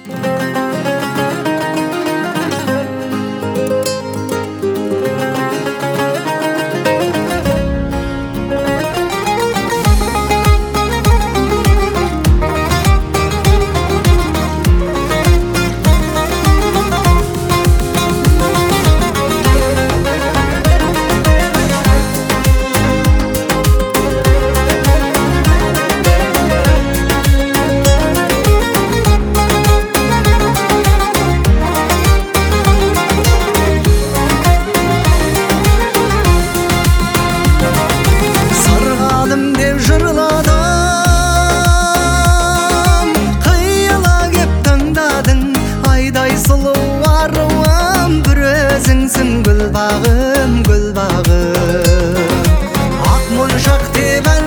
Gülbağım, gülbağım Akmonşak dep ән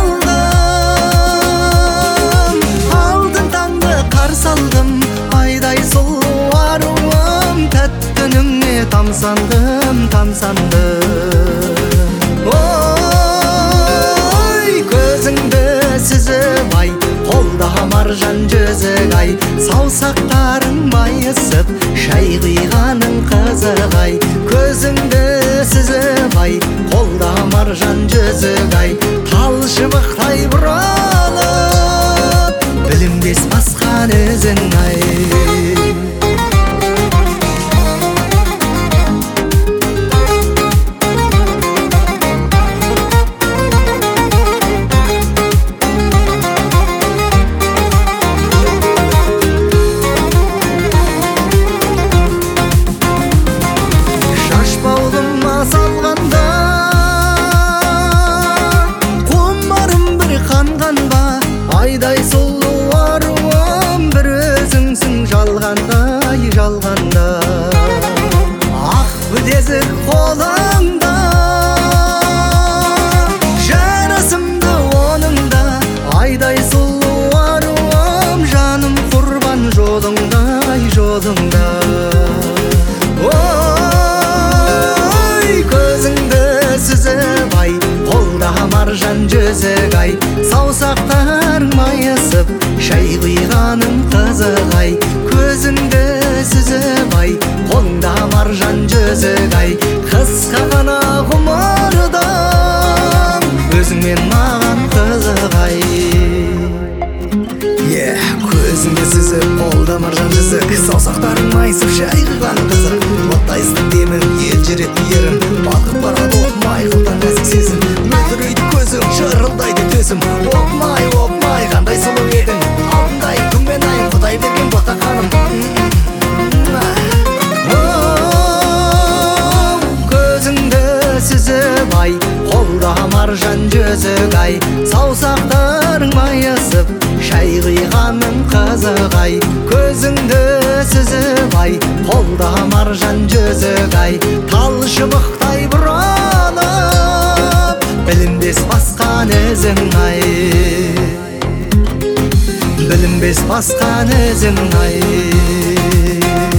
saldım Aldın tаңды қарсы алдым Айдай сұлу аруым Тәттініңе тамсандым, тамсандым Ой, көзіңді сүзіп ай Қолда маржан жүзік ай Саусақтарың майысып Шай құйғаның қызық ай Көзіңді сүзіп ай Қолда маржан жүзік ай Тал шыбықтай бұралып Білінбес басқан өзің ай салғанда құмарым бір қанғанба айдай сұлу аруым бір өзіңсің жалғандай жалғанда ақ білезік қолыңда жарасымды оныңда айдай сұлу аруым жаным құрбан жолыңдай жолыңда сүзіп ай қолда маржан жүзік ай саусақтарың майысып шай құйғаның қызық ай көзіңді сүзіп ай қолда маржан жүзік ай қысқа ғана ғұмырдым өзіңмен маған қызық ай көзіңді сүзіп қолда маржан жүзік саусақтарың майысып шай құйғаның қызық оттай ыстық демің елжірет ерін балқып барады қылдан нәзік сезім мөлдірейді көзің шырылдайды төзім опмай опмай қандай сұлу едің алтындай күн мен ай құдай берген ботақаным көзіңді сүзіп ай қолда маржан жүзік ай саусақтарың майысып шай құйғаның қызық ай көзіңді сүзіп ай қолда маржан жүзік ай тал шыбықтай бұралып білінбес басқан өзің ай білінбес басқан өзің ай